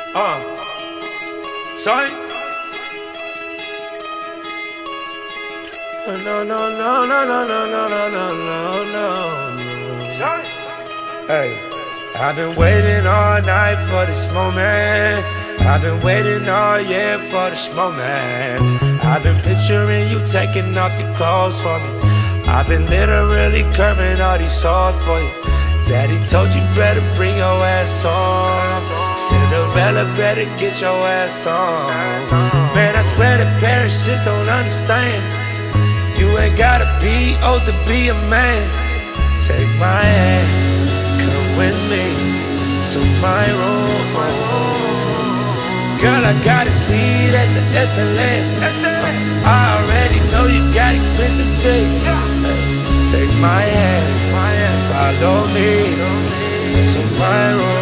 Sorry? No, no, no, no, no, no, no, no, no, no, no. Hey, I've been waiting all night for this moment. I've been waiting all year for this moment. I've been picturing you taking off your clothes for me. I've been literally curving all these swords for you. Daddy told you better bring your ass on. Cinderella better get your ass on. Man, I swear the parents just don't understand. You ain't gotta be old to be a man. Take my hand, come with me to my room. Girl, I got a suite at the SLS. I already know you got expensive taste. Take my hand, follow me to my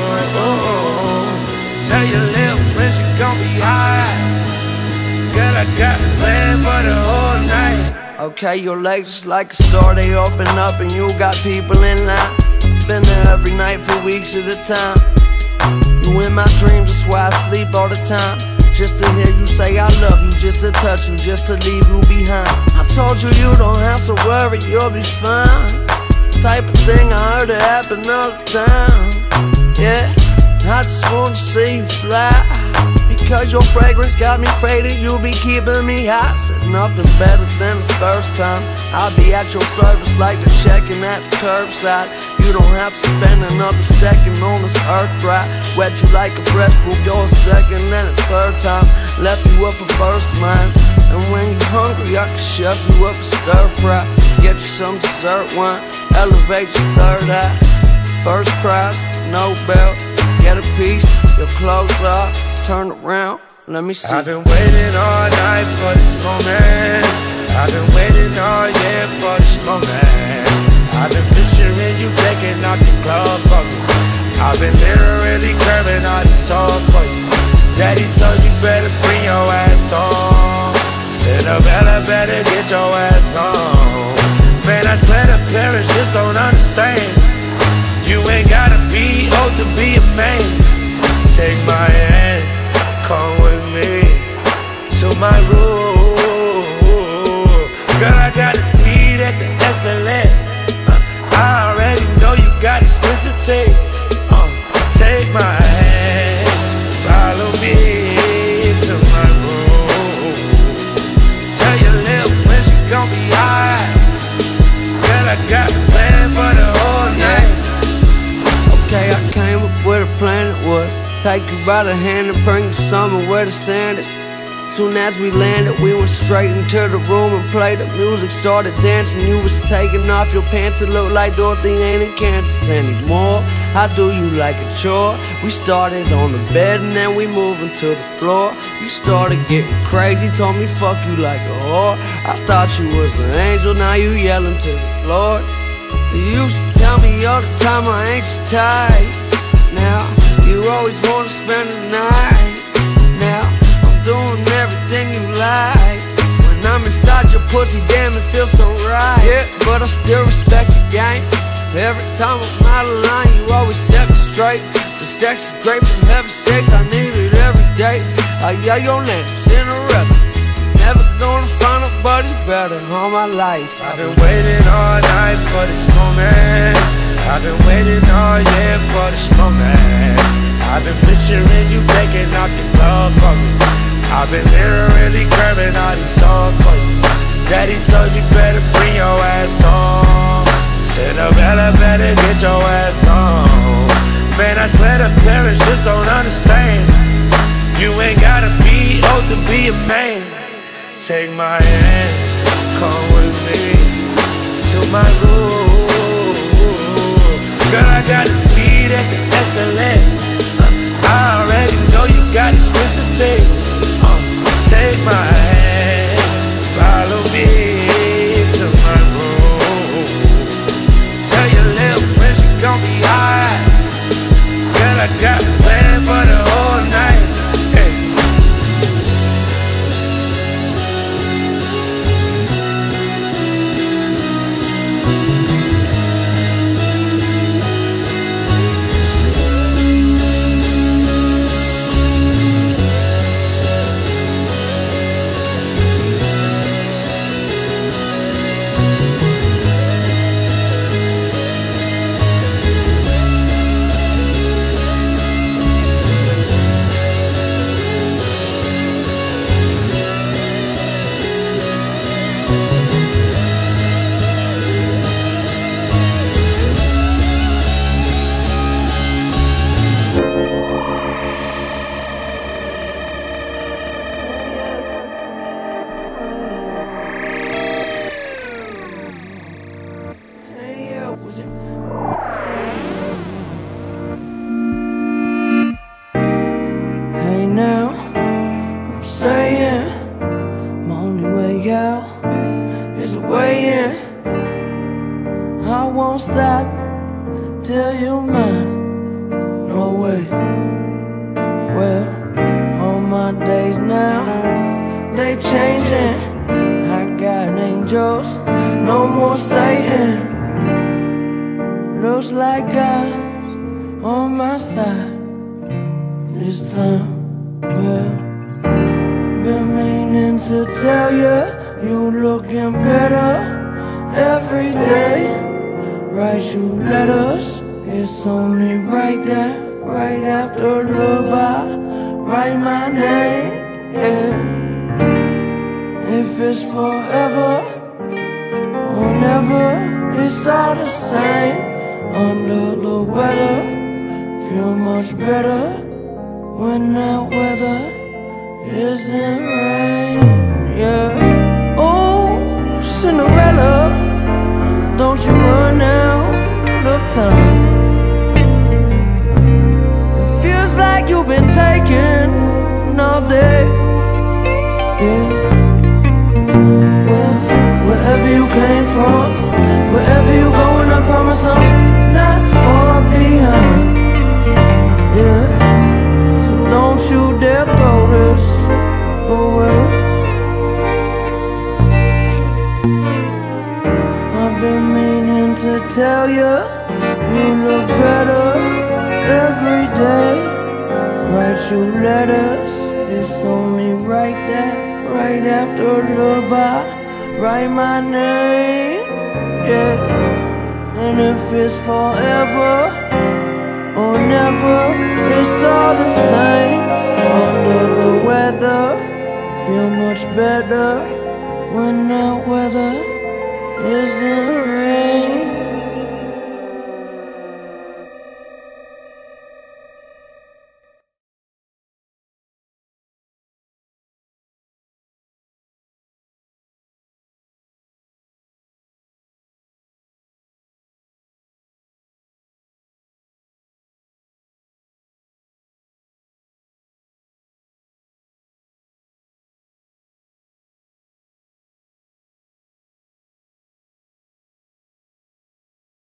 room. Tell your little friends you gon' be high. Girl, I got a plan for the whole night. Okay, your legs just like a store, they open up and you got people in line. Been there every night for weeks at a time. You in my dreams, that's why I sleep all the time. Just to hear you say I love you, just to touch you, just to leave you behind. I told you you don't have to worry, you'll be fine. Type of thing I heard it happen all the time. Yeah, I just wanna see you fly. Because your fragrance got me faded, you be keeping me high. Said nothing better than the first time. I'll be at your service like the checking at the curbside. You don't have to spend another second on this earth ride. Wet you like a breath group, you're a second and a third time. Left you up a first mind. And when you're hungry, I can shove you up a stir fry. Get you some dessert wine, elevate your third eye. First prize, no belt, get a piece, your clothes off. Turn around, let me see. I've been waiting all night for this moment. I've been waiting all year for this moment. I've been picturing you taking off your clothes for me. I've been literally curving all these swords for you. Daddy told you better bring your ass on. Cinderella better get your ass on. Man, I swear the parents just don't understand. You ain't gotta be old to be a man. Take my hand, come with me to my room. Girl, I got a suite at the SLS. I already know you got expensive taste. Take my hand, follow me to my room. Tell your little friends you gon' be high. Girl, I got a plan for the whole night. Okay, I came up with a plan, it was take you by the hand and bring you somewhere where the sand is. Soon as we landed, we went straight into the room and played the music, started dancing. You was taking off your pants, it looked like Dorothy ain't in Kansas anymore. I do you like a chore. We started on the bed and then we moving to the floor. You started getting crazy, told me fuck you like a whore. I thought you was an angel, now you yelling to the Lord. You used to tell me all the time I ain't your type. Now you always wanna spend the night. Now I'm doing everything you like. When I'm inside your pussy, damn it feels so right. Yeah, but I still respect the game. Every time I'm out of line, you always set me straight. The sex is great from heaven sakes, I need it every day. Yeah, your name, Cinderella. Never gonna find nobody better all my life. I've been waiting all night for this moment. I've been waiting all year for this moment. I've been picturing you taking off your clothes for me. I've been literally curving all these swords for you. Daddy told you better bring your ass on. Cinderella better get your ass on. Man, I swear the parents just don't understand. You ain't gotta be old to be a man. Take my hand, come with me to my room. Girl, I got a suite at the SLS. I already know you got expensive taste. Take my hand, follow me to my room. Tell your little friends you gon' be high. Girl, I got a plan for the whole night. Hey. now. I'm saying my only way out is the way in. I won't stop till you're mine. No way. Well, all my days now, they changing. I got angels, no more Satan. Looks like God's on my side this time. Well, been meaning to tell you, you looking better every day. Write you letters, it's only right that right after love I write my name. Yeah. If it's forever or never, it's all the same. Under the weather, feel much better when that weather isn't rain. Yeah. Oh, Cinderella, don't you run out of time. It feels like you've been taken all day. Yeah. Well, wherever you came from, wherever you going, I promise I'm not far behind. Yeah. So don't you dare throw this away. I've been meaning to tell you, you look better every day. Write you letters, it's only right that right after love I write my name. Yeah. And if it's forever or never, it's all the same. Under the weather, feel much better when that weather isn't rain.